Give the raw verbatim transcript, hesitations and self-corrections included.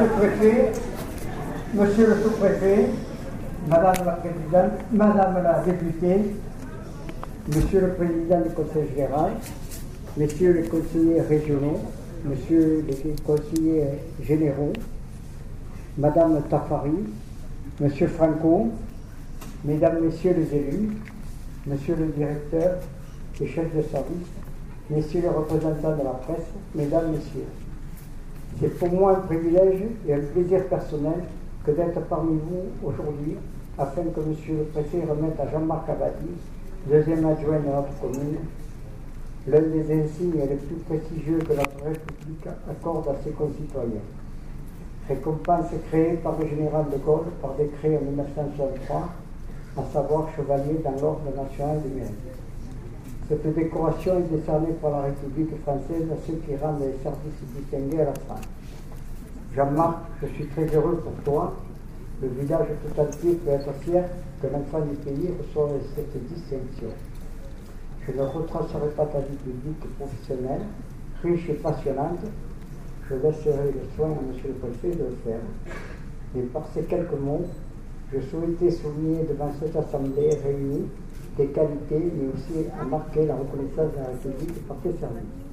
le préfet, monsieur le sous-préfet, madame la présidente, madame la députée, monsieur le président du conseil général, messieurs les conseillers régionaux, messieurs les conseillers généraux, madame Tafari, monsieur Franco, mesdames, messieurs les élus, monsieur le directeur et chef de service, messieurs les représentants de la presse, mesdames, messieurs. C'est pour moi un privilège et un plaisir personnel que d'être parmi vous aujourd'hui afin que monsieur le préfet remette à Jean-Marc Abadi, deuxième adjoint de notre commune, l'un des insignes les plus prestigieux que notre République accorde à ses concitoyens. Récompense créée par le général de Gaulle par décret en mille neuf cent soixante-trois, à savoir chevalier dans l'ordre national du mérite. Cette décoration est décernée par la République française à ceux qui rendent les services distingués à la France. Jean-Marc, je suis très heureux pour toi. Le village tout entier peut être fier que l'enfant du pays reçoive cette distinction. Je ne retracerai pas ta vie publique et professionnelle, riche et passionnante. Je laisserai le soin à monsieur le préfet de le faire. Mais par ces quelques mots, je souhaitais souligner devant cette assemblée réunie tes qualités, mais aussi à marquer la reconnaissance de la République par tes services.